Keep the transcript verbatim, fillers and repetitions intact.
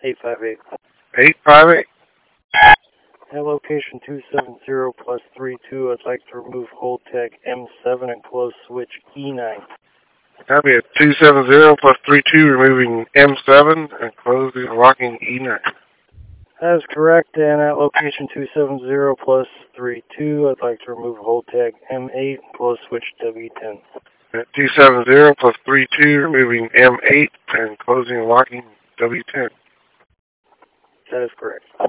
eight five eight. eight five eight. At location two seven zero plus three two, I'd like to remove hold tag M seven and close switch E nine. That'll be at two seven zero plus three two, removing M seven and closing and locking E nine. That is correct, and at location two seven zero plus three two, I'd like to remove hold tag M eight and close switch W ten. At two seven zero plus three two, removing M eight and closing and locking W ten. That is correct.